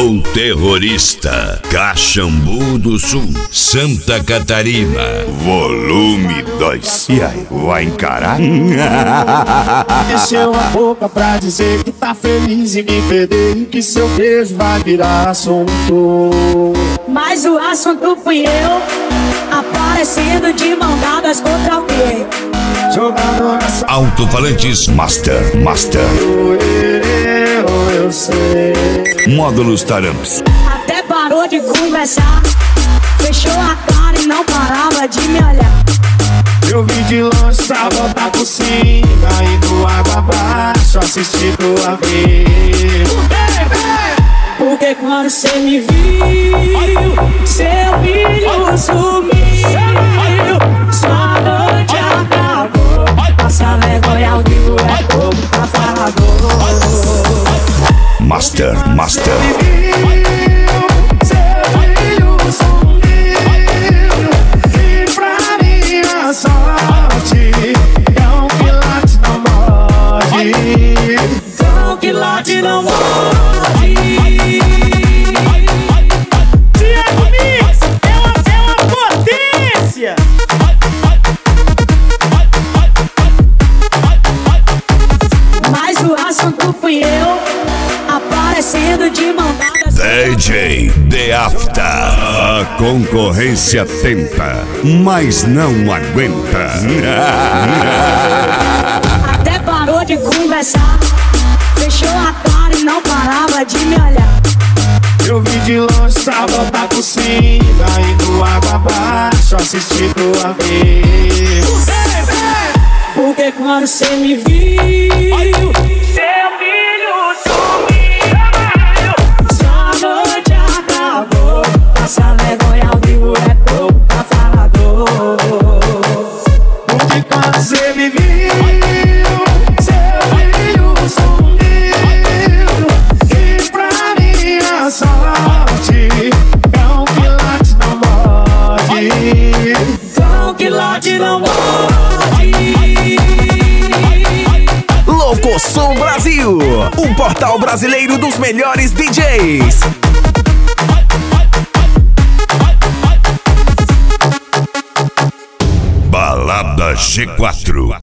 O Terrorista, Caxambu do Sul, Santa Catarina, volume 2. E aí, vai encarar? Encheu a boca pra dizer que tá feliz e me perder, e que seu beijo vai virar assunto. Mas o assunto fui eu, aparecendo de mão dadas contra alguém. Jogador nessa Alto-falantes Master. eu sei. Módulos Taramps. Até parou de conversar, fechou a cara e não parava de me olhar. Eu vim de longe pra voltar por cima, indo água abaixo, assistir tua vez. Porque quando cê me viu, seu brilho sumiu, sua noite acabou. Passa vergonha ao vivo é pouco pra falador. Master. Seu brilho sumiu, e pra minha sorte é um quilate não morde. Então que late não morre. Tiago Mix é uma potência. Mas o assunto fui eu, aparecendo de mão dadas. DJ The After. A concorrência tenta, mas não aguenta. Até parou de conversar, fechou a cara e não parava de me olhar. Eu vim de longe pra voltar por cima, indo água abaixo, assistir tua vez. Porque quando cê me viu, seu filho sumiu, sua noite acabou. Passa vergonha ao vivo é pouco pra falador. Porque quando cê me viu, seu filho sumiu, e pra minha sorte é um quilate não morde. Então que late não morre. Locosom Brasil, o portal brasileiro dos melhores DJs. Balada G4.